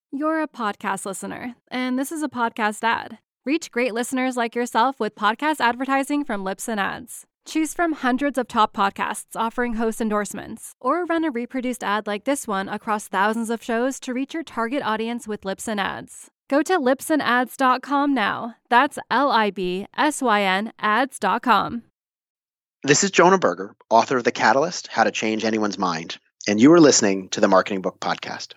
You're a podcast listener, and this is a podcast ad. Reach great listeners like yourself with podcast advertising from Libsyn Ads. Choose from hundreds of top podcasts offering host endorsements, or run a reproduced ad like this one across thousands of shows to reach your target audience with Libsyn Ads. Go to libsynads.com now. That's LIBSYN ads.com. This is Jonah Berger, author of The Catalyst, How to Change Anyone's Mind, and you are listening to the Marketing Book Podcast.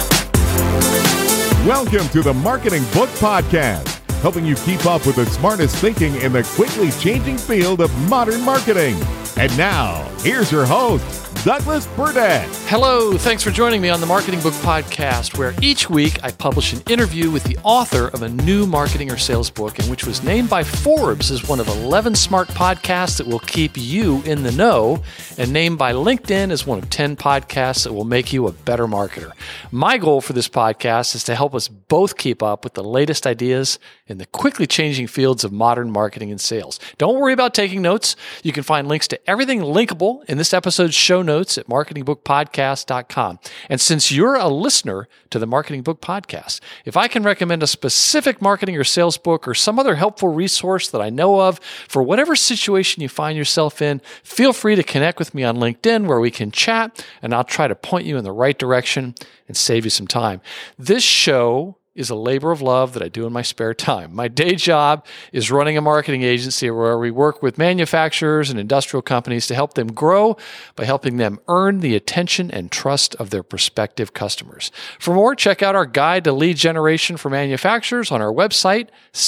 Welcome to the Marketing Book Podcast, helping you keep up with the smartest thinking in the quickly changing field of modern marketing. And now, here's your host, Douglas Burdett. Hello, thanks for joining me on the Marketing Book Podcast, where each week I publish an interview with the author of a new marketing or sales book, and which was named by Forbes as one of 11 smart podcasts that will keep you in the know, and named by LinkedIn as one of 10 podcasts that will make you a better marketer. My goal for this podcast is to help us both keep up with the latest ideas in the quickly changing fields of modern marketing and sales. Don't worry about taking notes. You can find links to everything linkable in this episode's show notes at marketingbookpodcast.com. And since you're a listener to the Marketing Book Podcast, if I can recommend a specific marketing or sales book or some other helpful resource that I know of for whatever situation you find yourself in, feel free to connect with me on LinkedIn where we can chat, and I'll try to point you in the right direction and save you some time. This show is a labor of love that I do in my spare time. My day job is running a marketing agency where we work with manufacturers and industrial companies to help them grow by helping them earn the attention and trust of their prospective customers. For more, check out our guide to lead generation for manufacturers on our website,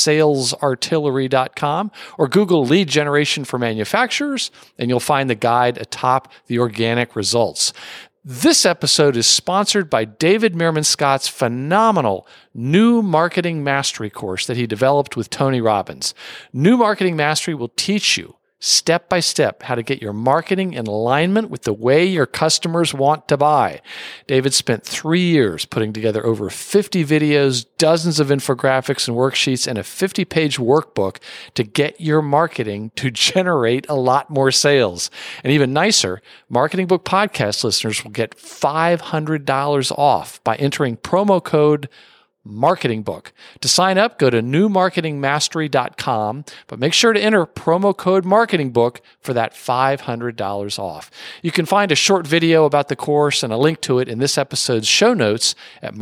salesartillery.com, or Google lead generation for manufacturers, and you'll find the guide atop the organic results. This episode is sponsored by David Meerman Scott's phenomenal New Marketing Mastery course that he developed with Tony Robbins. New Marketing Mastery will teach you step by step how to get your marketing in alignment with the way your customers want to buy. David spent 3 years putting together over 50 videos, dozens of infographics and worksheets, and a 50-page workbook to get your marketing to generate a lot more sales. And even nicer, Marketing Book Podcast listeners will get $500 off by entering promo code Marketing Book. To sign up, go to newmarketingmastery.com, but make sure to enter promo code Marketing Book for that $500 off. You can find a short video about the course and a link to it in this episode's show notes at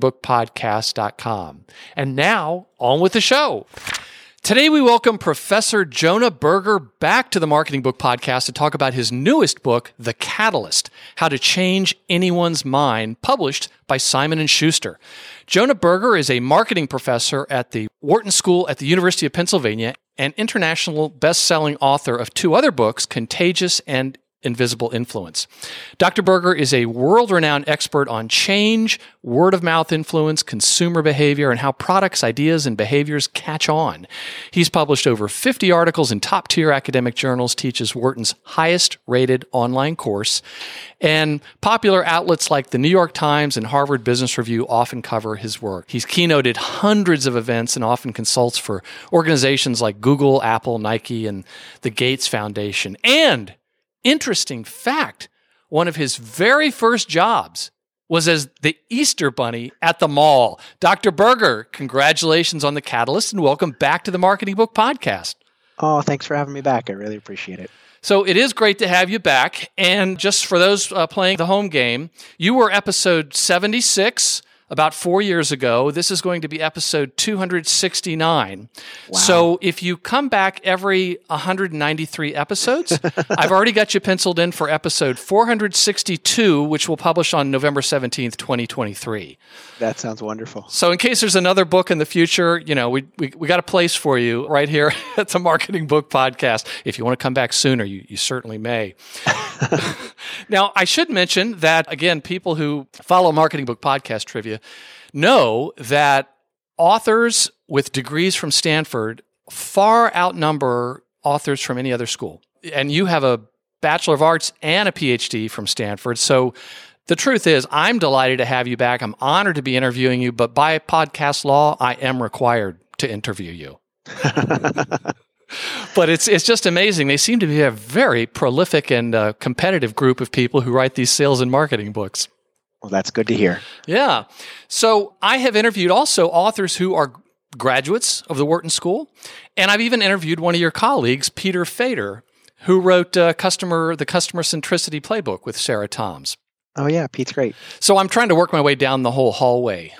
marketingbookpodcast.com. And now, on with the show. Today, we welcome Professor Jonah Berger back to the Marketing Book Podcast to talk about his newest book, The Catalyst, How to Change Anyone's Mind, published by Simon & Schuster. Jonah Berger is a marketing professor at the Wharton School at the University of Pennsylvania and international best-selling author of 2 other books, Contagious and Invisible Influence. Dr. Berger is a world-renowned expert on change, word-of-mouth influence, consumer behavior, and how products, ideas, and behaviors catch on. He's published over 50 articles in top-tier academic journals, teaches Wharton's highest-rated online course, and popular outlets like the New York Times and Harvard Business Review often cover his work. He's keynoted hundreds of events and often consults for organizations like Google, Apple, Nike, and the Gates Foundation. And interesting fact, one of his very first jobs was as the Easter Bunny at the mall. Dr. Berger, congratulations on The Catalyst and welcome back to the Marketing Book Podcast. Oh, thanks for having me back. I really appreciate it. So it is great to have you back. And just for those playing the home game, you were episode 76 about 4 years ago. This is going to be episode 269. Wow. So if you come back every 193 episodes, I've already got you penciled in for episode 462, which will publish on November 17th, 2023. That sounds wonderful. So in case there's another book in the future, you know, we got a place for you right here at the Marketing Book Podcast. If you want to come back sooner, you certainly may. Now, I should mention that, again, people who follow Marketing Book Podcast trivia know that authors with degrees from Stanford far outnumber authors from any other school. And you have a Bachelor of Arts and a PhD from Stanford. So the truth is, I'm delighted to have you back. I'm honored to be interviewing you, but by podcast law, I am required to interview you. But it's just amazing. They seem to be a very prolific and competitive group of people who write these sales and marketing books. Well, that's good to hear. Yeah. So I have interviewed also authors who are graduates of the Wharton School, and I've even interviewed one of your colleagues, Peter Fader, who wrote the Customer Centricity Playbook with Sarah Toms. Oh, yeah. Pete's great. So I'm trying to work my way down the whole hallway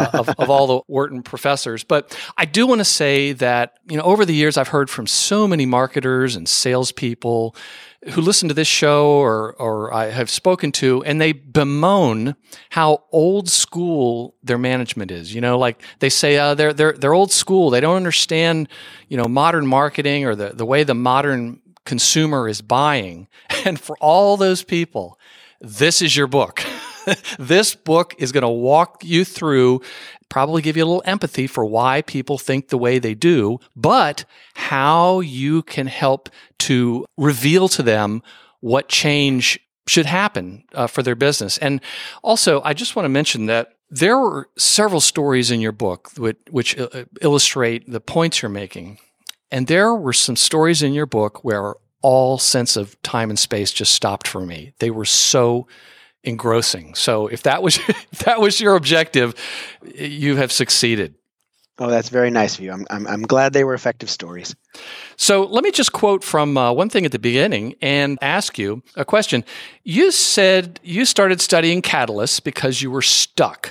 of all the Wharton professors. But I do want to say that, over the years, I've heard from so many marketers and salespeople who listen to this show or I have spoken to, and they bemoan how old school their management is. Like they say they're old school. They don't understand, modern marketing or the way the modern consumer is buying. And for all those people, this is your book. This book is going to walk you through, probably give you a little empathy for why people think the way they do, but how you can help to reveal to them what change should happen for their business. And also, I just want to mention that there were several stories in your book which illustrate the points you're making. And there were some stories in your book where all sense of time and space just stopped for me. They were so engrossing. So if that was your objective, you have succeeded. Oh, that's very nice of you. I'm glad they were effective stories. So let me just quote from one thing at the beginning and ask you a question. You said you started studying catalysts because you were stuck.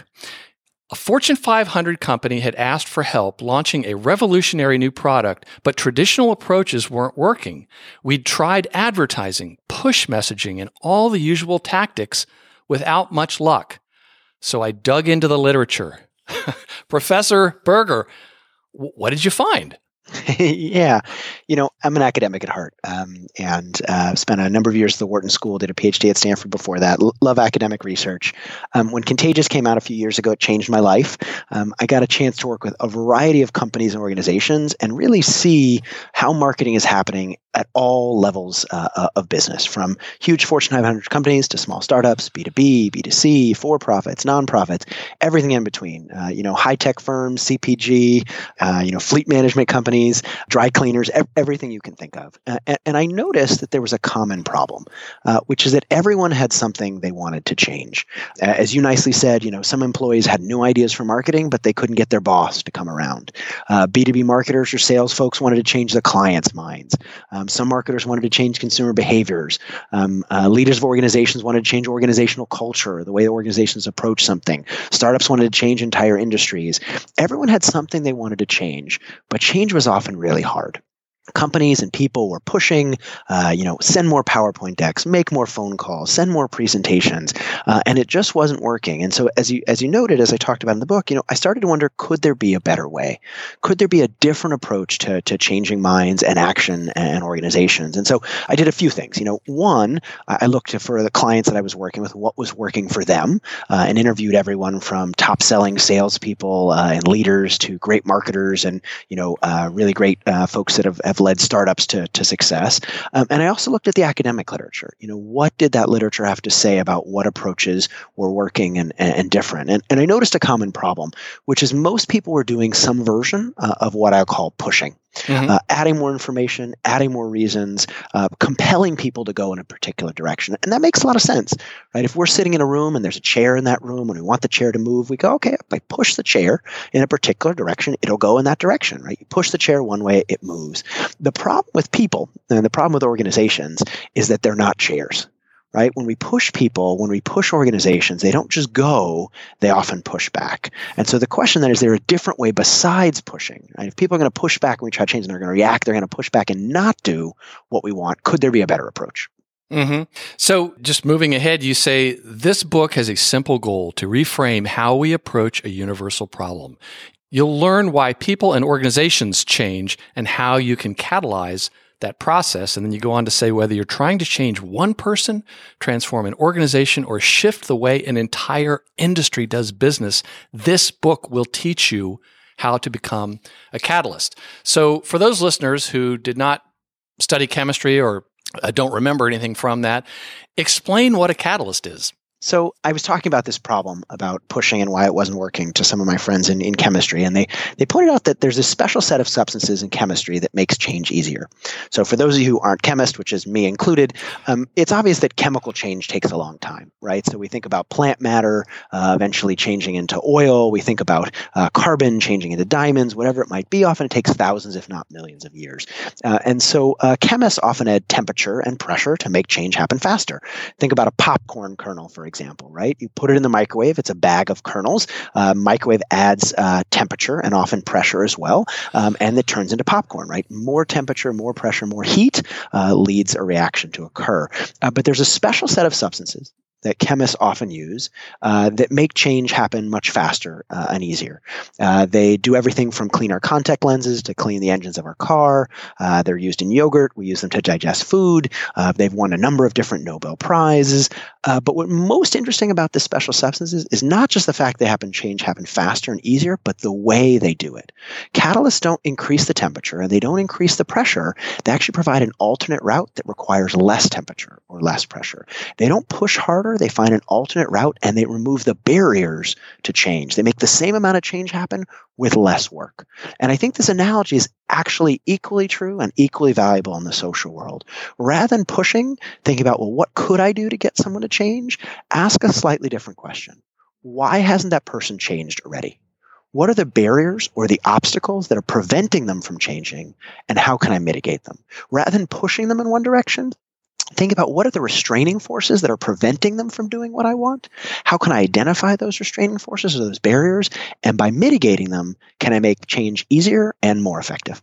A Fortune 500 company had asked for help launching a revolutionary new product, but traditional approaches weren't working. We'd tried advertising, push messaging, and all the usual tactics without much luck. So I dug into the literature. Professor Berger, what did you find? Yeah. I'm an academic at heart, and spent a number of years at the Wharton School, did a PhD at Stanford before that, love academic research. When Contagious came out a few years ago, it changed my life. I got a chance to work with a variety of companies and organizations and really see how marketing is happening at all levels of business, from huge Fortune 500 companies to small startups, B2B, B2C, for-profits, nonprofits, everything in between. High-tech firms, CPG, fleet management companies, dry cleaners, everything you can think of. And I noticed that there was a common problem, which is that everyone had something they wanted to change. As you nicely said, some employees had new ideas for marketing, but they couldn't get their boss to come around. B2B marketers or sales folks wanted to change the clients' minds. Some marketers wanted to change consumer behaviors. Leaders of organizations wanted to change organizational culture, the way organizations approach something. Startups wanted to change entire industries. Everyone had something they wanted to change, but change was often really hard. Companies and people were pushing, send more PowerPoint decks, make more phone calls, send more presentations, and it just wasn't working. And so, as you noted, as I talked about in the book, I started to wonder: could there be a better way? Could there be a different approach to changing minds and action and organizations? And so, I did a few things. One, I looked for the clients that I was working with, what was working for them, and interviewed everyone from top-selling salespeople and leaders to great marketers and really great folks that have led startups to success. And I also looked at the academic literature. What did that literature have to say about what approaches were working and different? And I noticed a common problem, which is most people were doing some version of what I call pushing. Mm-hmm. Adding more information, adding more reasons, compelling people to go in a particular direction. And that makes a lot of sense, right? If we're sitting in a room and there's a chair in that room and we want the chair to move, we go, okay, if I push the chair in a particular direction, it'll go in that direction, right? You push the chair one way, it moves. The problem with people and the problem with organizations is that they're not chairs. Right? When we push people, when we push organizations, they don't just go, they often push back. And so the question then is there a different way besides pushing? Right? If people are going to push back when we try to change and they're going to react, they're going to push back and not do what we want. Could there be a better approach? Mm-hmm. So just moving ahead, you say this book has a simple goal to reframe how we approach a universal problem. You'll learn why people and organizations change and how you can catalyze that process. And then you go on to say whether you're trying to change one person, transform an organization, or shift the way an entire industry does business, this book will teach you how to become a catalyst. So for those listeners who did not study chemistry or don't remember anything from that, explain what a catalyst is. So I was talking about this problem about pushing and why it wasn't working to some of my friends in chemistry. And they pointed out that there's a special set of substances in chemistry that makes change easier. So for those of you who aren't chemists, which is me included, it's obvious that chemical change takes a long time, right? So we think about plant matter eventually changing into oil. We think about carbon changing into diamonds, whatever it might be. Often it takes thousands, if not millions of years. And so chemists often add temperature and pressure to make change happen faster. Think about a popcorn kernel, for example, right? You put it in the microwave. It's a bag of kernels. Microwave adds temperature and often pressure as well, and it turns into popcorn, right? More temperature, more pressure, more heat leads a reaction to occur. But there's a special set of substances that chemists often use that make change happen much faster and easier. They do everything from clean our contact lenses to clean the engines of our car. They're used in yogurt. We use them to digest food. They've won a number of different Nobel Prizes. But what most interesting about this special substances is not just the fact they change happen faster and easier, but the way they do it. Catalysts don't increase the temperature and they don't increase the pressure. They actually provide an alternate route that requires less temperature or less pressure. They don't push harder. They find an alternate route and they remove the barriers to change. They make the same amount of change happen with less work. And I think this analogy is actually equally true and equally valuable in the social world. Rather than pushing, think about, well, what could I do to get someone to change? Ask a slightly different question. Why hasn't that person changed already? What are the barriers or the obstacles that are preventing them from changing, and how can I mitigate them? Rather than pushing them in one direction, think about what are the restraining forces that are preventing them from doing what I want? How can I identify those restraining forces or those barriers? And by mitigating them, can I make change easier and more effective?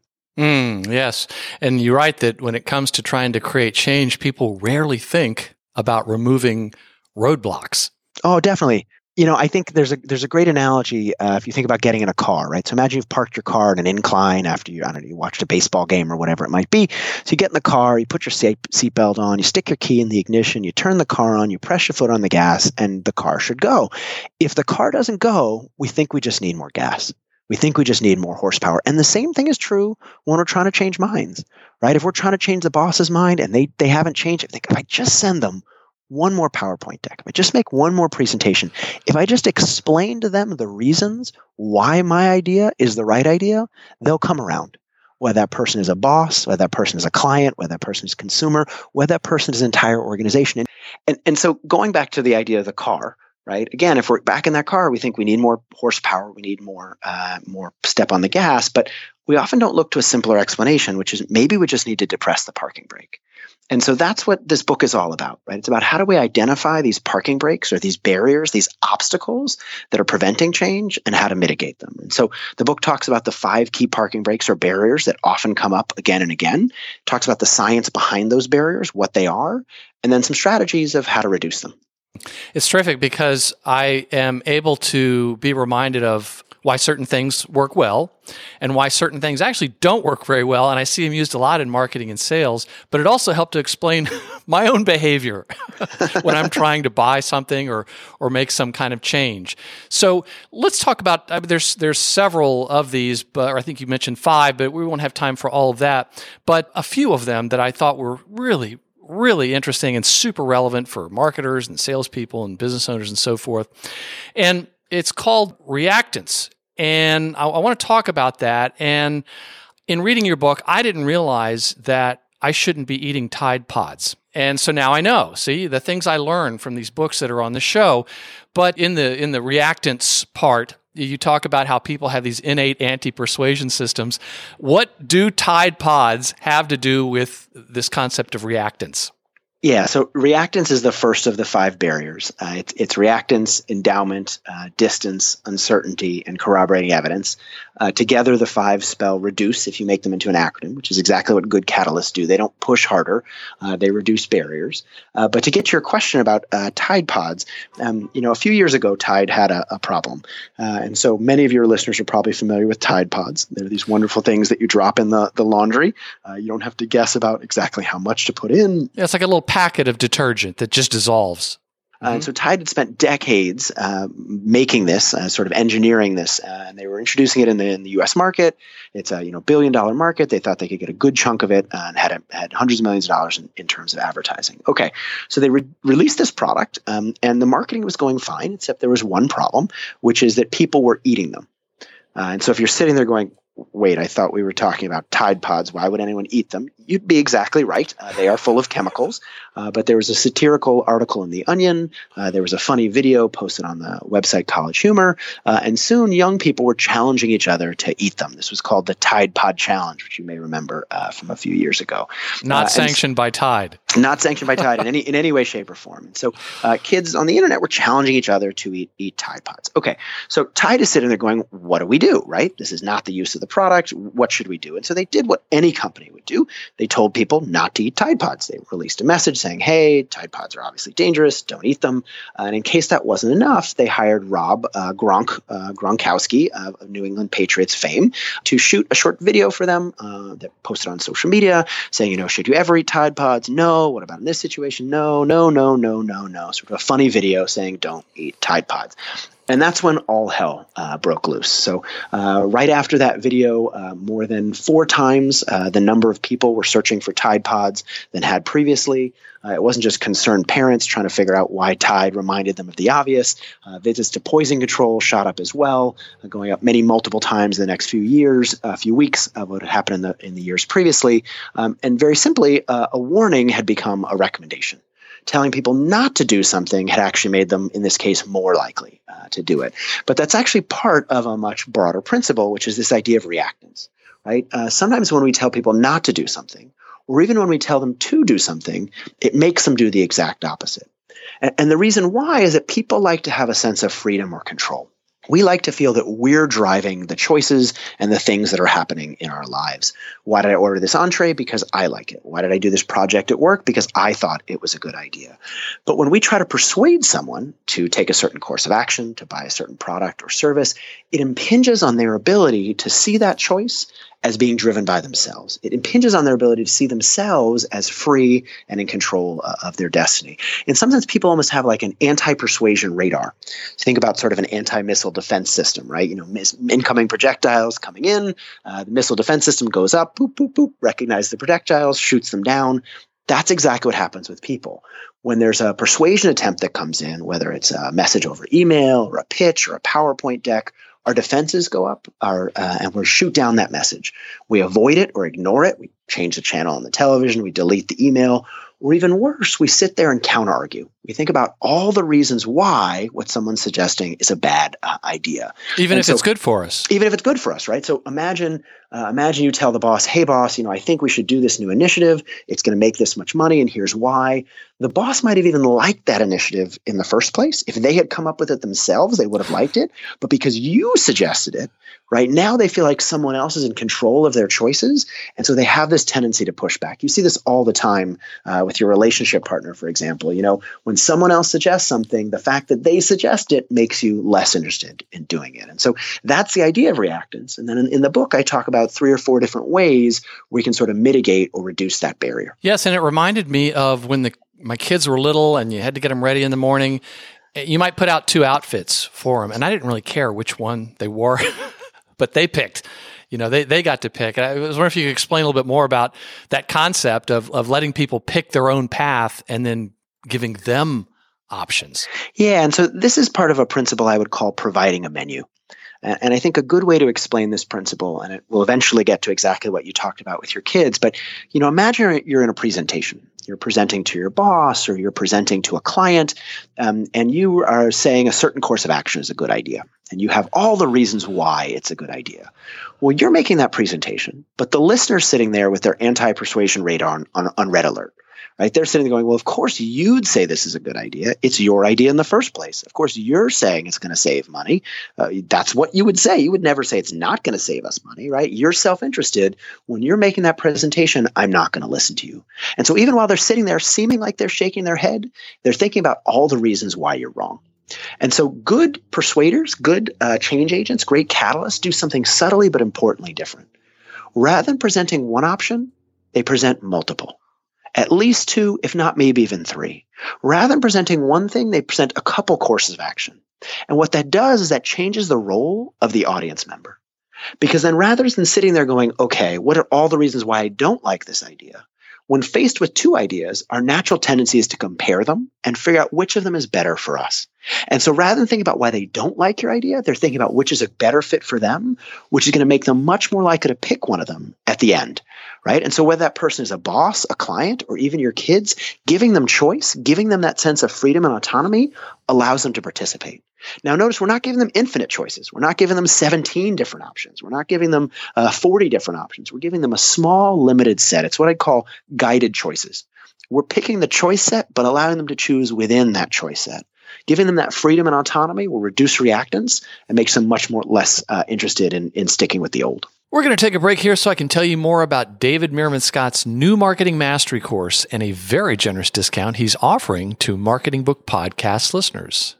Yes. And you're right that when it comes to trying to create change, people rarely think about removing roadblocks. Oh, definitely. I think there's a great analogy if you think about getting in a car, right? So imagine you've parked your car at an incline after you watched a baseball game or whatever it might be. So you get in the car, you put your seatbelt on, you stick your key in the ignition, you turn the car on, you press your foot on the gas, and the car should go. If the car doesn't go, we think we just need more gas. We think we just need more horsepower. And the same thing is true when we're trying to change minds, right? If we're trying to change the boss's mind and they haven't changed, if I just send them one more PowerPoint deck, if I just make one more presentation, if I just explain to them the reasons why my idea is the right idea, they'll come around. Whether that person is a boss, whether that person is a client, whether that person is a consumer, whether that person is an entire organization. And so going back to the idea of the car, right? Again, if we're back in that car, we think we need more horsepower, we need more step on the gas, but we often don't look to a simpler explanation, which is maybe we just need to depress the parking brake. And so that's what this book is all about, right? It's about how do we identify these parking brakes or these barriers, these obstacles that are preventing change and how to mitigate them. And so the book talks about the 5 key parking brakes or barriers that often come up again and again. It talks about the science behind those barriers, what they are, and then some strategies of how to reduce them. It's terrific because I am able to be reminded of why certain things work well and why certain things actually don't work very well. And I see them used a lot in marketing and sales, but it also helped to explain my own behavior when I'm trying to buy something or make some kind of change. So let's talk about, there's several of these, but I think you mentioned 5, but we won't have time for all of that. But a few of them that I thought were really interesting and super relevant for marketers and salespeople and business owners and so forth. And it's called reactance. And I want to talk about that. And in reading your book, I didn't realize that I shouldn't be eating Tide Pods. And so now I know. See, the things I learned from these books that are on the show. But in the reactance part, you talk about how people have these innate anti-persuasion systems. What do Tide Pods have to do with this concept of reactance? Yeah, so reactance is the first of the 5 barriers. It's reactance, endowment, distance, uncertainty, and corroborating evidence. Together, the 5 spell reduce if you make them into an acronym, which is exactly what good catalysts do. They don't push harder. They reduce barriers. But to get to your question about Tide Pods, a few years ago, Tide had a problem. And so many of your listeners are probably familiar with Tide Pods. They're these wonderful things that you drop in the laundry. You don't have to guess about exactly how much to put in. Yeah, it's like a little packet of detergent that just dissolves. And so Tide had spent decades making this, sort of engineering this, and they were introducing it in the U.S. market. It's a $1 billion market. They thought they could get a good chunk of it and had hundreds of millions of dollars in terms of advertising. Okay, so they released this product, and the marketing was going fine, except there was one problem, which is that people were eating them. And so if you're sitting there going, wait, I thought we were talking about Tide Pods. Why would anyone eat them? You'd be exactly right. They are full of chemicals. But there was a satirical article in The Onion. There was a funny video posted on the website College Humor. And soon young people were challenging each other to eat them. This was called the Tide Pod Challenge, which you may remember from a few years ago. Not sanctioned by Tide. Not sanctioned by Tide in any way, shape, or form. And so kids on the internet were challenging each other to eat Tide Pods. Okay, so Tide is sitting there going, what do we do, right? This is not the use of the product. What should we do? And so they did what any company would do. They told people not to eat Tide Pods. They released a message saying, hey, Tide Pods are obviously dangerous. Don't eat them. And in case that wasn't enough, they hired Rob Gronkowski of New England Patriots fame to shoot a short video for them that posted on social media saying, should you ever eat Tide Pods? No. What about in this situation? No. Sort of a funny video saying don't eat Tide Pods. And that's when all hell broke loose. So right after that video, more than 4 times the number of people were searching for Tide Pods than had previously. It wasn't just concerned parents trying to figure out why Tide reminded them of the obvious. Visits to poison control shot up as well, going up multiple times in the next few weeks of what had happened in the years previously. And very simply, a warning had become a recommendation. Telling people not to do something had actually made them, in this case, more likely to do it. But that's actually part of a much broader principle, which is this idea of reactance, right? Sometimes when we tell people not to do something, or even when we tell them to do something, it makes them do the exact opposite. And the reason why is that people like to have a sense of freedom or control. We like to feel that we're driving the choices and the things that are happening in our lives. Why did I order this entree? Because I like it. Why did I do this project at work? Because I thought it was a good idea. But when we try to persuade someone to take a certain course of action, to buy a certain product or service, it impinges on their ability to see that choice as being driven by themselves. It impinges on their ability to see themselves as free and in control of their destiny. In some sense, people almost have like an anti-persuasion radar. So think about sort of an anti-missile defense system, right? Incoming projectiles coming in, the missile defense system goes up, boop, boop, boop, recognizes the projectiles, shoots them down. That's exactly what happens with people. When there's a persuasion attempt that comes in, whether it's a message over email or a pitch or a PowerPoint deck, our defenses go up and we shoot down that message. We avoid it or ignore it. We change the channel on the television. We delete the email. Or even worse, we sit there and counter-argue. We think about all the reasons why what someone's suggesting is a bad idea. Even if it's good for us. Even if it's good for us, right? So imagine you tell the boss, hey, boss, I think we should do this new initiative. It's going to make this much money, and here's why. The boss might have even liked that initiative in the first place. If they had come up with it themselves, they would have liked it. But because you suggested it, right now they feel like someone else is in control of their choices. And so they have this tendency to push back. You see this all the time with your relationship partner, for example. When someone else suggests something, the fact that they suggest it makes you less interested in doing it. And so that's the idea of reactance. And then in the book, I talk about 3 or 4 different ways we can sort of mitigate or reduce that barrier. Yes, and it reminded me of when my kids were little and you had to get them ready in the morning. You might put out 2 outfits for them, and I didn't really care which one they wore, but they picked. They got to pick. And I was wondering if you could explain a little bit more about that concept of letting people pick their own path and then giving them options. Yeah, and so this is part of a principle I would call providing a menu. And I think a good way to explain this principle, and it will eventually get to exactly what you talked about with your kids, but imagine you're in a presentation. You're presenting to your boss or you're presenting to a client, and you are saying a certain course of action is a good idea. And you have all the reasons why it's a good idea. Well, you're making that presentation, but the listener's sitting there with their anti-persuasion radar on red alert. Right? They're sitting there going, well, of course you'd say this is a good idea. It's your idea in the first place. Of course, you're saying it's going to save money. That's what you would say. You would never say it's not going to save us money, right? You're self-interested. When you're making that presentation, I'm not going to listen to you. And so even while they're sitting there seeming like they're shaking their head, they're thinking about all the reasons why you're wrong. And so good persuaders, good change agents, great catalysts do something subtly but importantly different. Rather than presenting one option, they present multiple. at least 2, if not maybe even 3. Rather than presenting one thing, they present a couple courses of action. And what that does is that changes the role of the audience member. Because then rather than sitting there going, okay, what are all the reasons why I don't like this idea? When faced with 2 ideas, our natural tendency is to compare them and figure out which of them is better for us. And so rather than thinking about why they don't like your idea, they're thinking about which is a better fit for them, which is going to make them much more likely to pick one of them at the end, right? And so whether that person is a boss, a client, or even your kids, giving them choice, giving them that sense of freedom and autonomy allows them to participate. Now, notice we're not giving them infinite choices. We're not giving them 17 different options. We're not giving them 40 different options. We're giving them a small, limited set. It's what I call guided choices. We're picking the choice set, but allowing them to choose within that choice set. Giving them that freedom and autonomy will reduce reactance and makes them much more less interested in sticking with the old. We're going to take a break here so I can tell you more about David Meerman Scott's new Marketing Mastery course and a very generous discount he's offering to Marketing Book Podcast listeners.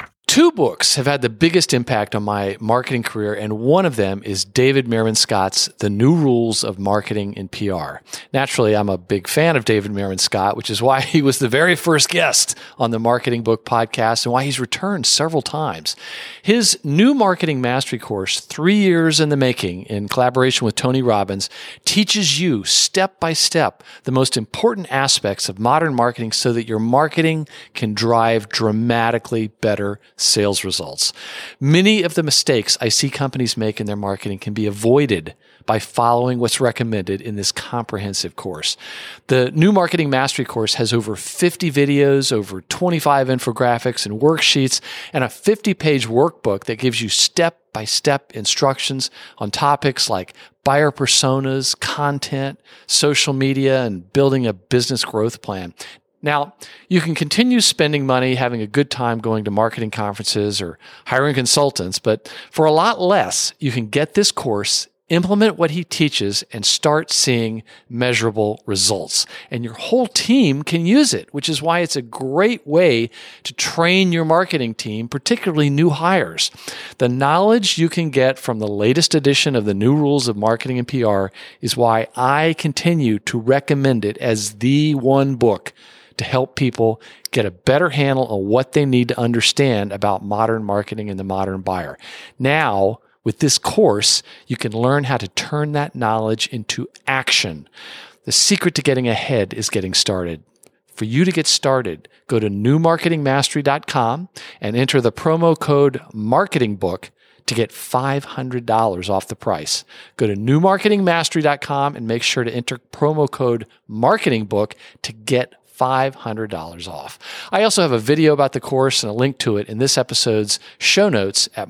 2 books have had the biggest impact on my marketing career, and one of them is David Meerman Scott's The New Rules of Marketing and PR. Naturally, I'm a big fan of David Meerman Scott, which is why he was the very first guest on the Marketing Book Podcast and why he's returned several times. His new Marketing Mastery course, 3 years in the making, in collaboration with Tony Robbins, teaches you step by step the most important aspects of modern marketing so that your marketing can drive dramatically better sales results. Many of the mistakes I see companies make in their marketing can be avoided by following what's recommended in this comprehensive course. The new Marketing Mastery course has over 50 videos, over 25 infographics and worksheets, and a 50-page workbook that gives you step-by-step instructions on topics like buyer personas, content, social media, and building a business growth plan. Now, you can continue spending money, having a good time going to marketing conferences or hiring consultants, but for a lot less, you can get this course, implement what he teaches, and start seeing measurable results. And your whole team can use it, which is why it's a great way to train your marketing team, particularly new hires. The knowledge you can get from the latest edition of the New Rules of Marketing and PR is why I continue to recommend it as the one book to help people get a better handle on what they need to understand about modern marketing and the modern buyer. Now, with this course, you can learn how to turn that knowledge into action. The secret to getting ahead is getting started. For you to get started, go to newmarketingmastery.com and enter the promo code MARKETINGBOOK to get $500 off the price. Go to newmarketingmastery.com and make sure to enter promo code MARKETINGBOOK to get $500 off. I also have a video about the course and a link to it in this episode's show notes at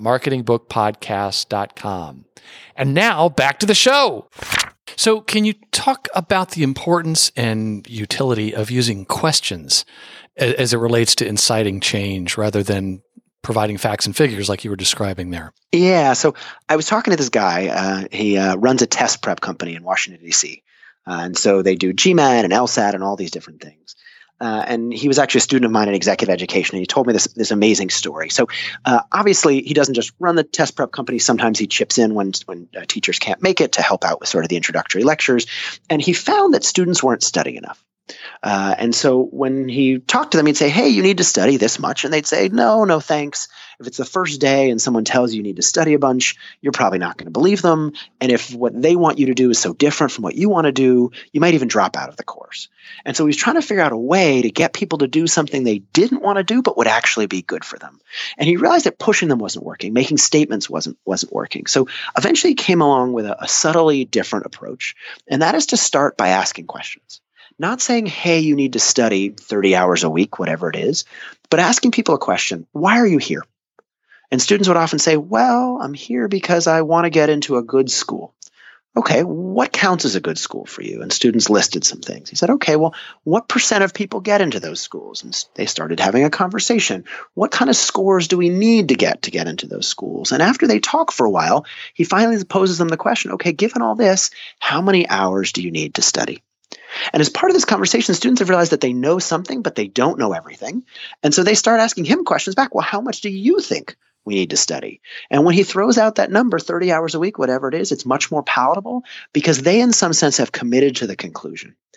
marketingbookpodcast.com. And now back to the show. So can you talk about the importance and utility of using questions as it relates to inciting change rather than providing facts and figures like you were describing there? Yeah. So I was talking to this guy. He runs a test prep company in Washington, D.C. And so they do GMAT and LSAT and all these different things. And he was actually a student of mine in executive education, and he told me this amazing story. So obviously, he doesn't just run the test prep company. Sometimes he chips in when teachers can't make it to help out with sort of the introductory lectures. And he found that students weren't studying enough. And so when he talked to them, he'd say, hey, you need to study this much. And they'd say, no, thanks. If it's the first day and someone tells you need to study a bunch, you're probably not going to believe them. And if what they want you to do is so different from what you want to do, you might even drop out of the course. And so he's trying to figure out a way to get people to do something they didn't want to do, but would actually be good for them. And he realized that pushing them wasn't working, making statements wasn't working. So eventually he came along with a subtly different approach. And that is to start by asking questions. Not saying, hey, you need to study 30 hours a week, whatever it is, but asking people a question. Why are you here? And students would often say, well, I'm here because I want to get into a good school. Okay, what counts as a good school for you? And students listed some things. He said, okay, well, what percent of people get into those schools? And they started having a conversation. What kind of scores do we need to get into those schools? And after they talk for a while, he finally poses them the question, okay, given all this, how many hours do you need to study? And as part of this conversation, students have realized that they know something, but they don't know everything. And so they start asking him questions back. Well, how much do you think we need to study? And when he throws out that number, 30 hours a week, whatever it is, it's much more palatable because they, in some sense, have committed to the conclusion.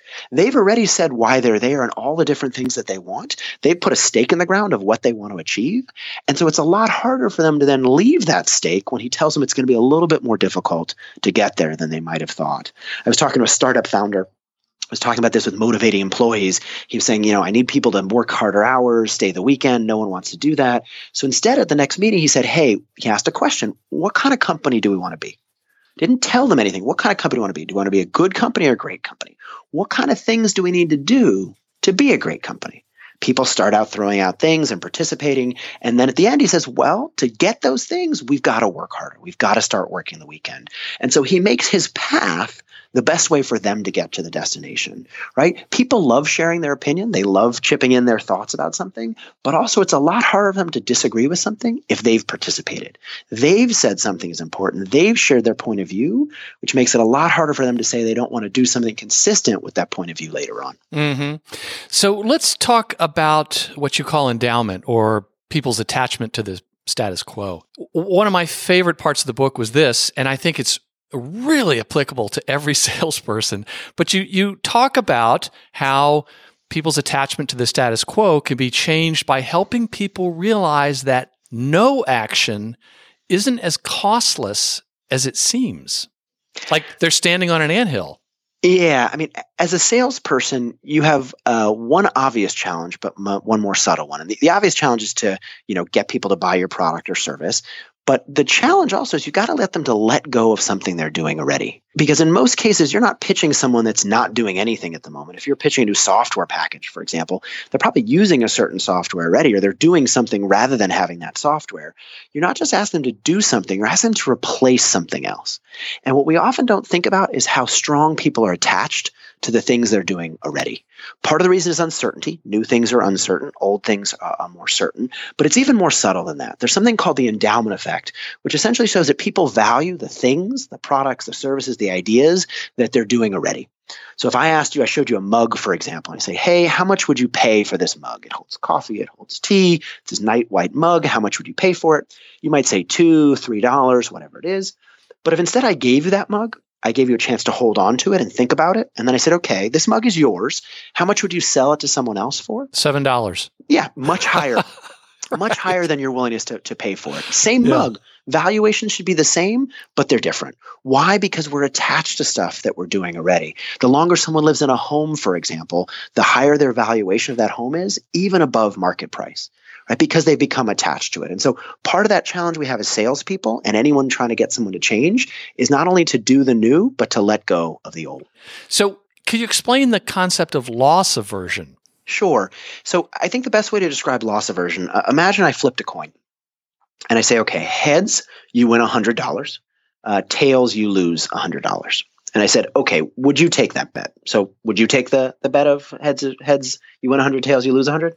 They've already said why they're there and all the different things that they want. They've put a stake in the ground of what they want to achieve. And so it's a lot harder for them to then leave that stake when he tells them it's going to be a little bit more difficult to get there than they might have thought. I was talking to a startup founder. I was talking about this with motivating employees. He was saying, I need people to work harder hours, stay the weekend. No one wants to do that. So instead, at the next meeting, he said, he asked a question. What kind of company do we want to be? Didn't tell them anything. What kind of company do we want to be? Do we want to be a good company or a great company? What kind of things do we need to do to be a great company? People start out throwing out things and participating. And then at the end, he says, well, to get those things, we've got to work harder. We've got to start working the weekend. And so he makes his path the best way for them to get to the destination, right? People love sharing their opinion. They love chipping in their thoughts about something, but also it's a lot harder for them to disagree with something if they've participated. They've said something is important. They've shared their point of view, which makes it a lot harder for them to say they don't want to do something consistent with that point of view later on. Mm-hmm. So let's talk about what you call endowment or people's attachment to the status quo. One of my favorite parts of the book was this, and I think it's really applicable to every salesperson. But you talk about how people's attachment to the status quo can be changed by helping people realize that no action isn't as costless as it seems. Like they're standing on an anthill. Yeah. I mean, as a salesperson, you have one obvious challenge, but one more subtle one. And the obvious challenge is to, get people to buy your product or service. But the challenge also is you got to let them to let go of something they're doing already. Because in most cases, you're not pitching someone that's not doing anything at the moment. If you're pitching a new software package, for example, they're probably using a certain software already, or they're doing something rather than having that software. You're not just asking them to do something, you're asking them to replace something else. And what we often don't think about is how strong people are attached to the things they're doing already. Part of the reason is uncertainty. New things are uncertain. Old things are more certain. But it's even more subtle than that. There's something called the endowment effect, which essentially shows that people value the things, the products, the services, the ideas that they're doing already. So if I asked you, I showed you a mug, for example, and I say, hey, how much would you pay for this mug? It holds coffee, it holds tea, it's this night white mug. How much would you pay for it? You might say $2, $3, whatever it is. But if instead I gave you that mug, I gave you a chance to hold on to it and think about it. And then I said, okay, this mug is yours. How much would you sell it to someone else for? $7. Yeah, much higher. Much higher than your willingness to pay for it. Same mug. Valuations should be the same, but they're different. Why? Because we're attached to stuff that we're doing already. The longer someone lives in a home, for example, the higher their valuation of that home is, even above market price. Right? Because they've become attached to it. And so part of that challenge we have as salespeople and anyone trying to get someone to change is not only to do the new, but to let go of the old. So could you explain the concept of loss aversion? Sure. So I think the best way to describe loss aversion, imagine I flipped a coin and I say, okay, heads, you win $100. Tails, you lose $100. And I said, okay, would you take that bet? So would you take the bet of heads, you win 100, tails, you lose 100?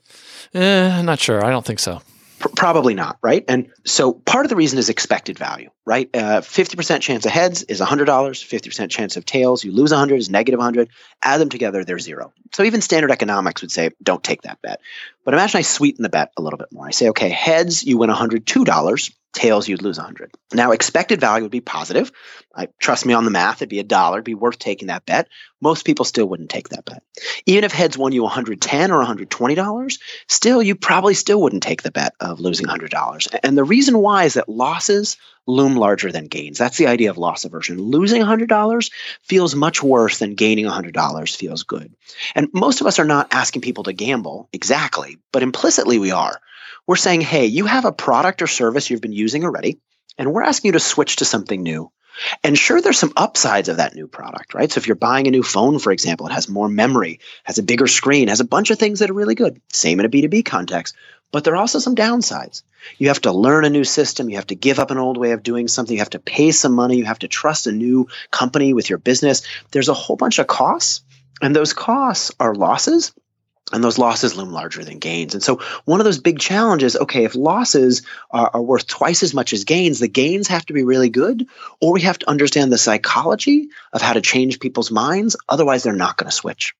Not sure. I don't think so. Probably not, right? And so part of the reason is expected value, right? 50% chance of heads is $100. 50% chance of tails, you lose 100 is negative 100. Add them together, they're zero. So even standard economics would say, don't take that bet. But imagine I sweeten the bet a little bit more. I say, okay, heads, you win $102. Tails, you'd lose 100. Now, expected value would be positive. Trust me on the math, it'd be $1. It'd be worth taking that bet. Most people still wouldn't take that bet. Even if heads won you $110 or $120, still, you probably still wouldn't take the bet of losing $100. And the reason why is that losses loom larger than gains. That's the idea of loss aversion. Losing $100 feels much worse than gaining $100 feels good. And most of us are not asking people to gamble exactly, but implicitly we are. We're saying, hey, you have a product or service you've been using already, and we're asking you to switch to something new. And sure, there's some upsides of that new product, right? So if you're buying a new phone, for example, it has more memory, has a bigger screen, has a bunch of things that are really good. Same in a B2B context. But there are also some downsides. You have to learn a new system. You have to give up an old way of doing something. You have to pay some money. You have to trust a new company with your business. There's a whole bunch of costs, and those costs are losses. And those losses loom larger than gains. And so one of those big challenges, okay, if losses are worth twice as much as gains, the gains have to be really good, or we have to understand the psychology of how to change people's minds. Otherwise, they're not going to switch.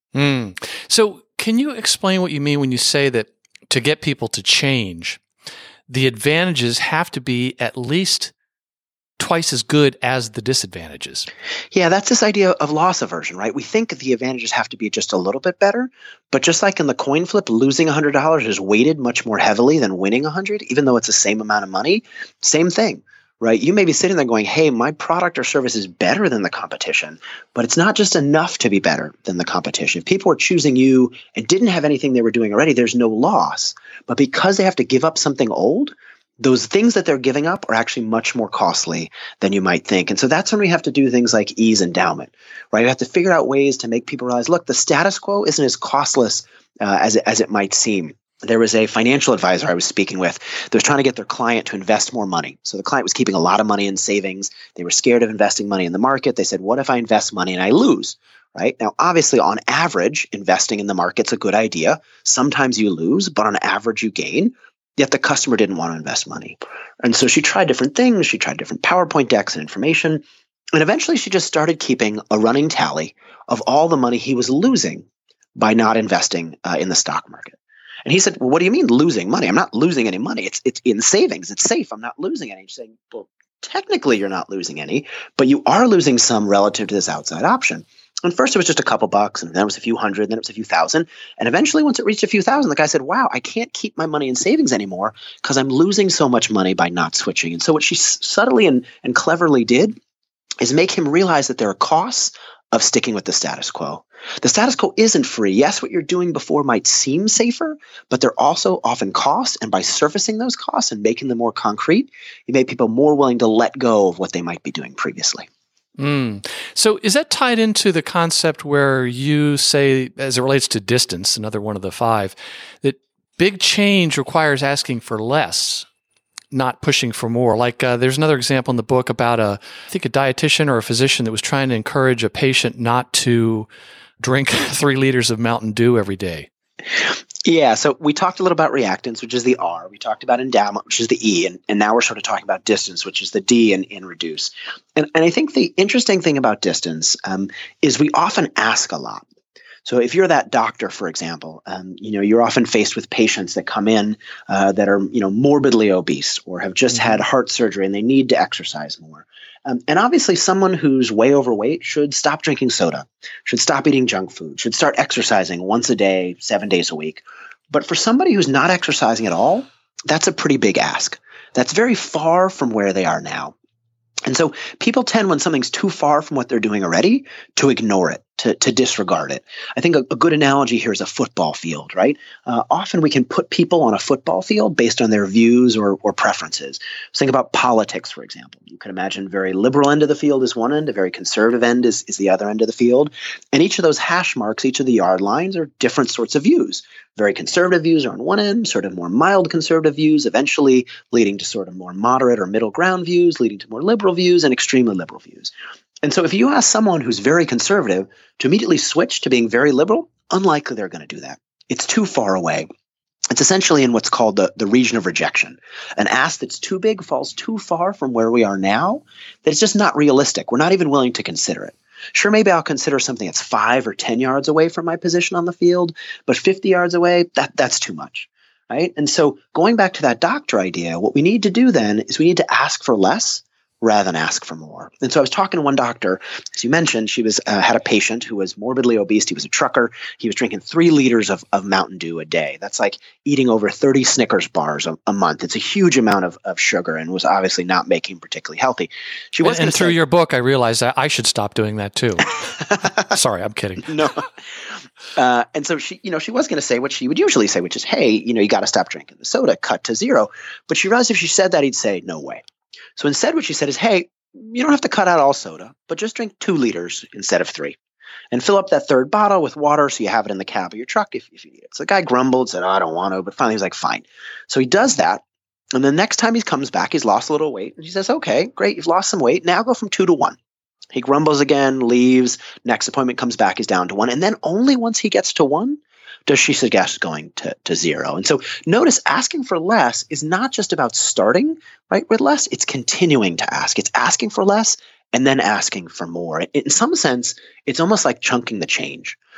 So can you explain what you mean when you say that to get people to change, the advantages have to be at least twice as good as the disadvantages. Yeah, that's this idea of loss aversion, right? We think the advantages have to be just a little bit better, but just like in the coin flip, losing $100 is weighted much more heavily than winning $100, even though it's the same amount of money. Same thing, right? You may be sitting there going, hey, my product or service is better than the competition, but it's not just enough to be better than the competition. If people are choosing you and didn't have anything they were doing already, there's no loss. But because they have to give up something old, those things that they're giving up are actually much more costly than you might think. And so that's when we have to do things like ease endowment, right? We have to figure out ways to make people realize, look, the status quo isn't as costless as it might seem. There was a financial advisor I was speaking with that was trying to get their client to invest more money. So the client was keeping a lot of money in savings. They were scared of investing money in the market. They said, what if I invest money and I lose? Right? Now, obviously, on average, investing in the market's a good idea. Sometimes you lose, but on average, you gain. Yet the customer didn't want to invest money. And so she tried different things. She tried different PowerPoint decks and information. And eventually she just started keeping a running tally of all the money he was losing by not investing in the stock market. And he said, well, what do you mean losing money? I'm not losing any money. It's in savings. It's safe. I'm not losing any. She's saying, well, technically you're not losing any, but you are losing some relative to this outside option. And first it was just a couple bucks, and then it was a few hundred, and then it was a few thousand. And eventually once it reached a few thousand, the guy said, wow, I can't keep my money in savings anymore because I'm losing so much money by not switching. And so what she subtly and cleverly did is make him realize that there are costs of sticking with the status quo. The status quo isn't free. Yes, what you're doing before might seem safer, but they're also often costs. And by surfacing those costs and making them more concrete, you make people more willing to let go of what they might be doing previously. So is that tied into the concept where you say, as it relates to distance, another one of the 5, that big change requires asking for less, not pushing for more? Like there's another example in the book about I think a dietitian or a physician that was trying to encourage a patient not to drink 3 liters of Mountain Dew every day. Yeah, so we talked a little about reactance, which is the R. We talked about endowment, which is the E. And now we're sort of talking about distance, which is the D in reduce. And I think the interesting thing about distance is we often ask a lot. So if you're that doctor, for example, you're often faced with patients that come in that are, morbidly obese or have just had heart surgery and they need to exercise more. And obviously someone who's way overweight should stop drinking soda, should stop eating junk food, should start exercising once a day, 7 days a week. But for somebody who's not exercising at all, that's a pretty big ask. That's very far from where they are now. And so people tend, when something's too far from what they're doing already, to ignore it, to disregard it. I think a good analogy here is a football field, right? Often we can put people on a football field based on their views or preferences. So think about politics, for example. You can imagine a very liberal end of the field is one end, a very conservative end is the other end of the field. And each of those hash marks, each of the yard lines are different sorts of views. Very conservative views are on one end, sort of more mild conservative views, eventually leading to sort of more moderate or middle ground views, leading to more liberal views and extremely liberal views. And so if you ask someone who's very conservative to immediately switch to being very liberal, unlikely they're going to do that. It's too far away. It's essentially in what's called the region of rejection. An ask that's too big falls too far from where we are now that it's just not realistic. We're not even willing to consider it. Sure, maybe I'll consider something that's 5 or 10 yards away from my position on the field, but 50 yards away, that's too much, right? And so going back to that doctor idea, what we need to do then is we need to ask for less rather than ask for more. And so I was talking to one doctor, as you mentioned, she was had a patient who was morbidly obese. He was a trucker. He was drinking 3 liters of Mountain Dew a day. That's like eating over 30 Snickers bars a month. It's a huge amount of sugar and was obviously not making him particularly healthy. She was and through your book, I realized that I should stop doing that too. Sorry, I'm kidding. No. And so she was going to say what she would usually say, which is, hey, you got to stop drinking the soda, cut to 0. But she realized if she said that, he'd say, no way. So instead, what she said is, hey, you don't have to cut out all soda, but just drink 2 liters instead of 3. And fill up that 3rd bottle with water so you have it in the cab of your truck if you need it. So the guy grumbled, said, oh, I don't want to. But finally, he was like, fine. So he does that. And the next time he comes back, he's lost a little weight. And she says, okay, great. You've lost some weight. Now go from 2 to 1. He grumbles again, leaves. Next appointment comes back, he's down to 1. And then only once he gets to 1 does she suggest going to 0. And so notice asking for less is not just about starting right with less. It's continuing to ask. It's asking for less and then asking for more. In some sense, it's almost like chunking the change,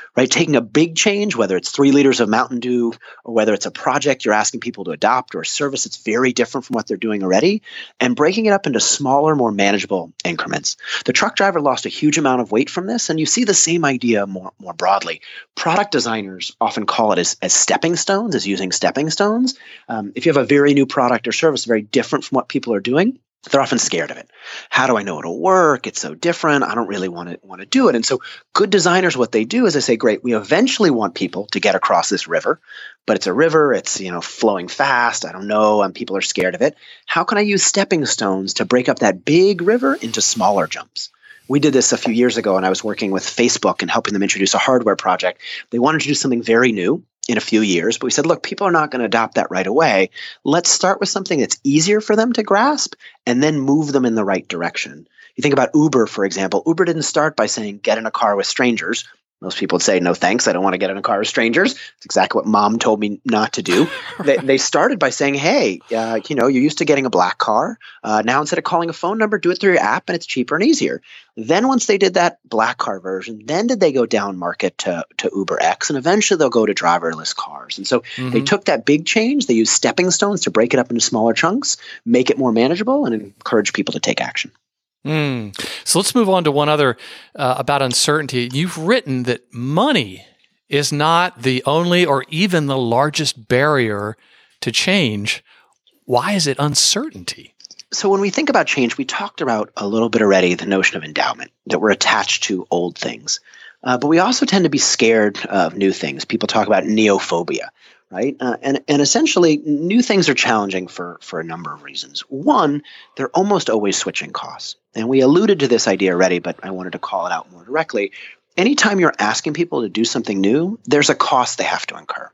right? Taking a big change, whether it's 3 liters of Mountain Dew or whether it's a project you're asking people to adopt or a service that's very different from what they're doing already, and breaking it up into smaller, more manageable increments. The truck driver lost a huge amount of weight from this, and you see the same idea more broadly. Product designers often call it as stepping stones, as using stepping stones. If you have a very new product or service very different from what people are doing, they're often scared of it. How do I know it'll work? It's so different. I don't really want to do it. And so good designers, what they do is they say, great, we eventually want people to get across this river, but it's a river. It's, flowing fast. I don't know. And people are scared of it. How can I use stepping stones to break up that big river into smaller jumps? We did this a few years ago, and I was working with Facebook and helping them introduce a hardware project. They wanted to do something very new in a few years, but we said, look, people are not going to adopt that right away. Let's start with something that's easier for them to grasp and then move them in the right direction. You think about Uber, for example. Uber didn't start by saying, get in a car with strangers. Most people would say, no, thanks. I don't want to get in a car with strangers. It's exactly what mom told me not to do. They started by saying, hey, you're used to getting a black car. Now, instead of calling a phone number, do it through your app, and it's cheaper and easier. Then once they did that black car version, then did they go down market to UberX, and eventually they'll go to driverless cars. And so they took that big change. They used stepping stones to break it up into smaller chunks, make it more manageable, and encourage people to take action. So let's move on to one other about uncertainty. You've written that money is not the only or even the largest barrier to change. Why is it uncertainty? So when we think about change, we talked about a little bit already the notion of endowment, that we're attached to old things. But we also tend to be scared of new things. People talk about neophobia. Right. And essentially, new things are challenging for a number of reasons. One, they're almost always switching costs. And we alluded to this idea already, but I wanted to call it out more directly. Anytime you're asking people to do something new, there's a cost they have to incur.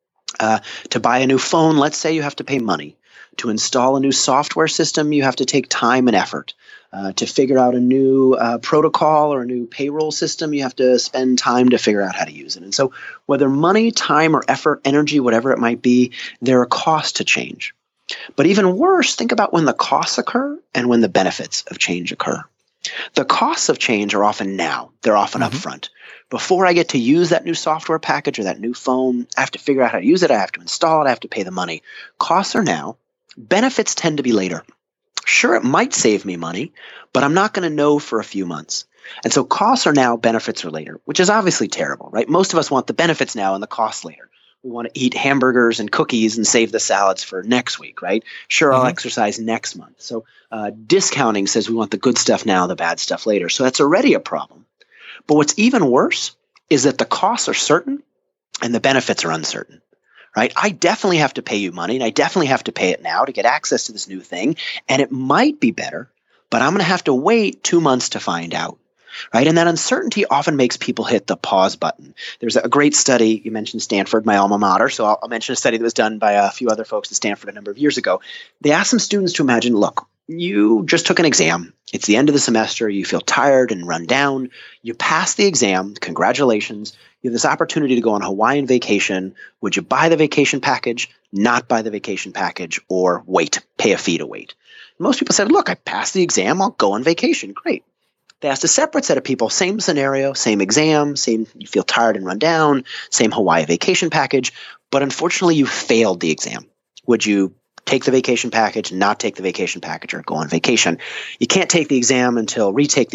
To buy a new phone, let's say you have to pay money. To install a new software system, you have to take time and effort. To figure out a new protocol or a new payroll system, you have to spend time to figure out how to use it. And so whether money, time, or effort, energy, whatever it might be, there are costs to change. But even worse, think about when the costs occur and when the benefits of change occur. The costs of change are often now. They're often upfront. Before I get to use that new software package or that new phone, I have to figure out how to use it. I have to install it. I have to pay the money. Costs are now. Benefits tend to be later. Sure, it might save me money, but I'm not going to know for a few months. And so costs are now, benefits are later, which is obviously terrible, right? Most of us want the benefits now and the costs later. We want to eat hamburgers and cookies and save the salads for next week, right? Sure, I'll exercise next month. So discounting says we want the good stuff now, the bad stuff later. So that's already a problem. But what's even worse is that the costs are certain and the benefits are uncertain. Right? I definitely have to pay you money, and I definitely have to pay it now to get access to this new thing. And it might be better, but I'm going to have to wait 2 months to find out. Right? And that uncertainty often makes people hit the pause button. There's a great study. You mentioned Stanford, my alma mater. So I'll mention a study that was done by a few other folks at Stanford a number of years ago. They asked some students to imagine, look, you just took an exam. It's the end of the semester. You feel tired and run down. You passed the exam. Congratulations. You have this opportunity to go on a Hawaiian vacation. Would you buy the vacation package, not buy the vacation package, or wait, pay a fee to wait? Most people said, look, I passed the exam. I'll go on vacation. Great. They asked a separate set of people, same scenario, same exam, same you feel tired and run down, same Hawaii vacation package, but unfortunately you failed the exam. Would you take the vacation package, not take the vacation package, or go on vacation? You can't retake the exam until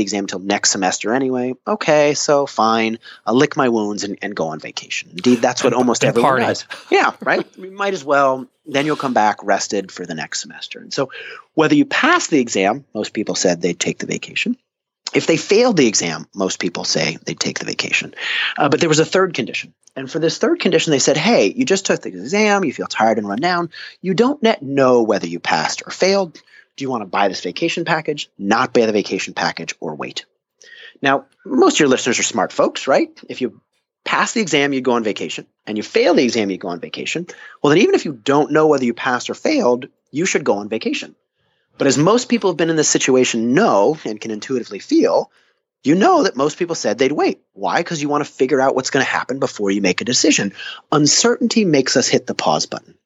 next semester anyway. Okay, so fine. I'll lick my wounds and go on vacation. Indeed, that's what almost everyone does. Yeah, right? You might as well. Then you'll come back rested for the next semester. And so whether you pass the exam, most people said they'd take the vacation. If they failed the exam, most people say they'd take the vacation. But there was a third condition. And for this third condition, they said, hey, you just took the exam, you feel tired and run down. You don't yet know whether you passed or failed. Do you want to buy this vacation package, not buy the vacation package, or wait? Now, most of your listeners are smart folks, right? If you pass the exam, you go on vacation, and you fail the exam, you go on vacation. Well, then even if you don't know whether you passed or failed, you should go on vacation. But as most people have been in this situation know and can intuitively feel, you know that most people said they'd wait. Why? Because you want to figure out what's going to happen before you make a decision. Uncertainty makes us hit the pause button.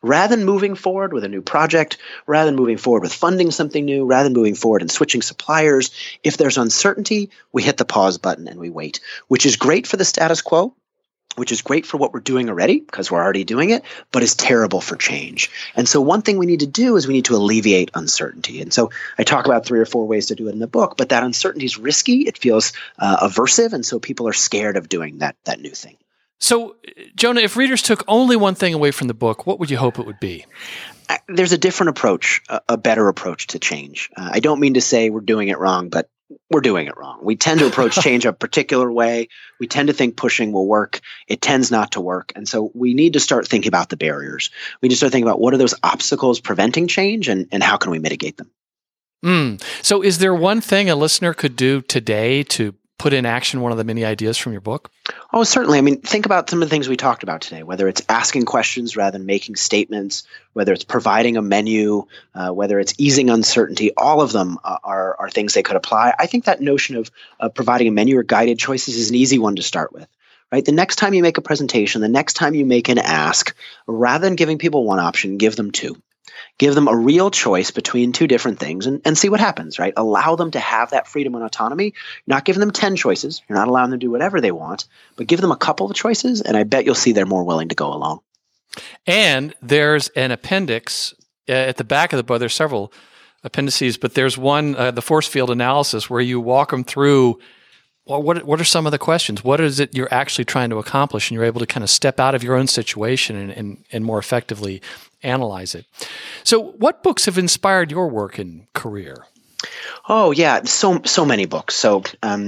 Rather than moving forward with a new project, rather than moving forward with funding something new, rather than moving forward and switching suppliers, if there's uncertainty, we hit the pause button and we wait, which is great for the status quo, which is great for what we're doing already because we're already doing it, but is terrible for change. And so one thing we need to do is we need to alleviate uncertainty. And so I talk about 3 or 4 ways to do it in the book, but that uncertainty is risky. It feels aversive. And so people are scared of doing that new thing. So, Jonah, if readers took only one thing away from the book, what would you hope it would be? There's a different approach, a better approach to change. I don't mean to say we're doing it wrong, but we're doing it wrong. We tend to approach change a particular way. We tend to think pushing will work. It tends not to work. And so we need to start thinking about the barriers. We need to start thinking about what are those obstacles preventing change and how can we mitigate them? So is there one thing a listener could do today to put in action one of the many ideas from your book? Oh, certainly. I mean, think about some of the things we talked about today, whether it's asking questions rather than making statements, whether it's providing a menu, whether it's easing uncertainty. All of them are things they could apply. I think that notion of providing a menu or guided choices is an easy one to start with. Right? The next time you make a presentation, the next time you make an ask, rather than giving people one option, give them 2. Give them a real choice between 2 different things and see what happens, right? Allow them to have that freedom and autonomy. You're not giving them 10 choices. You're not allowing them to do whatever they want, but give them a couple of choices, and I bet you'll see they're more willing to go along. And there's an appendix at the back of the book. There's several appendices, but there's one, the force field analysis, where you walk them through what are some of the questions? What is it you're actually trying to accomplish? And you're able to kind of step out of your own situation and more effectively analyze it. So what books have inspired your work and career? Oh, yeah. So many books. So,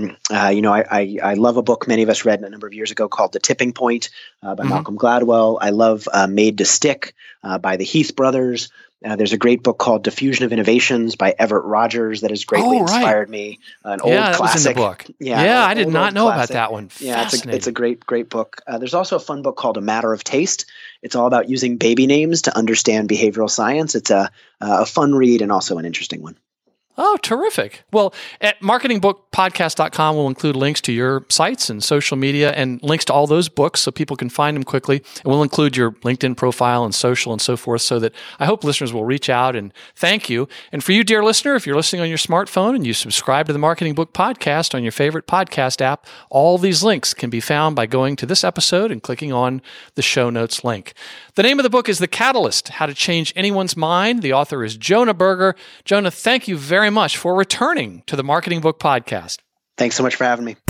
I love a book many of us read a number of years ago called The Tipping Point by Malcolm Gladwell. I love Made to Stick by the Heath brothers. There's a great book called Diffusion of Innovations by Everett Rogers that has greatly inspired me. An old classic. Was in the book. I did not know about that one. Yeah, it's a great book. There's also a fun book called A Matter of Taste. It's all about using baby names to understand behavioral science. It's a fun read and also an interesting one. Oh, terrific. Well, at marketingbookpodcast.com, we'll include links to your sites and social media and links to all those books so people can find them quickly. And we'll include your LinkedIn profile and social and so forth so that I hope listeners will reach out and thank you. And for you, dear listener, if you're listening on your smartphone and you subscribe to the Marketing Book Podcast on your favorite podcast app, all these links can be found by going to this episode and clicking on the show notes link. The name of the book is The Catalyst, How to Change Anyone's Mind. The author is Jonah Berger. Jonah, thank you very much for returning to the Marketing Book Podcast. Thanks so much for having me.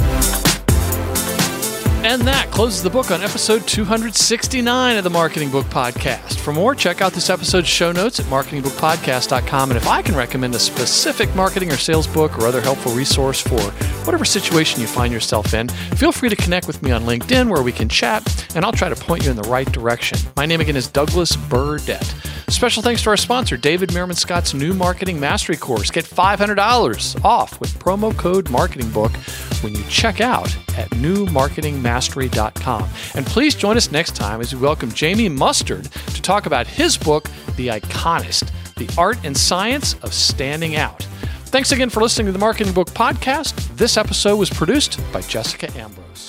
And that closes the book on episode 269 of the Marketing Book Podcast. For more, check out this episode's show notes at marketingbookpodcast.com. And if I can recommend a specific marketing or sales book or other helpful resource for whatever situation you find yourself in, feel free to connect with me on LinkedIn where we can chat, and I'll try to point you in the right direction. My name again is Douglas Burdett. Special thanks to our sponsor, David Meerman Scott's new Marketing Mastery course. Get $500 off with promo code MarketingBook when you check out at newmarketingmastery.com. And please join us next time as we welcome Jamie Mustard to talk about his book, The Iconist, The Art and Science of Standing Out. Thanks again for listening to the Marketing Book Podcast. This episode was produced by Jessica Ambrose.